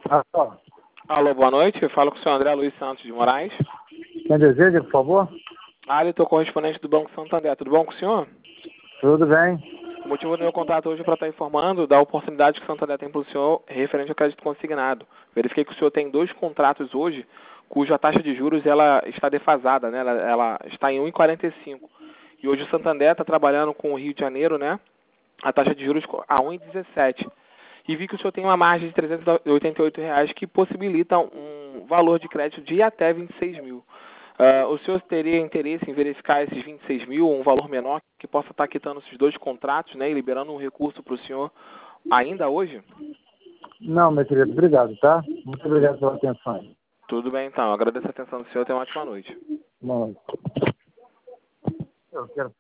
Ó, Alô, boa noite. Eu falo com o senhor André Luiz Santos de Moraes. quem deseja, por favor? Estou correspondente do Banco Santander. Tudo bom com o senhor? Tudo bem. O motivo do meu contato hoje é para estar informando da oportunidade que o Santander tem para o senhor referente ao crédito consignado. Verifiquei que o senhor tem 2 contratos hoje, cuja taxa de juros ela está defasada, né? Ela está em 1,45. E hoje o Santander está trabalhando com o Rio de Janeiro, né? A taxa de juros a 1,17. E vi que o senhor tem uma margem de R$ 388 que possibilita um valor de crédito de até 26 mil. O senhor teria interesse em verificar esses 26 mil, ou um valor menor, que possa estar quitando esses 2 contratos, né, e liberando um recurso para o senhor ainda hoje? Não, meu querido, obrigado, tá? Muito obrigado pela atenção. Tudo bem, então. Agradeço a atenção do senhor. Tenha uma ótima noite. Bom, eu quero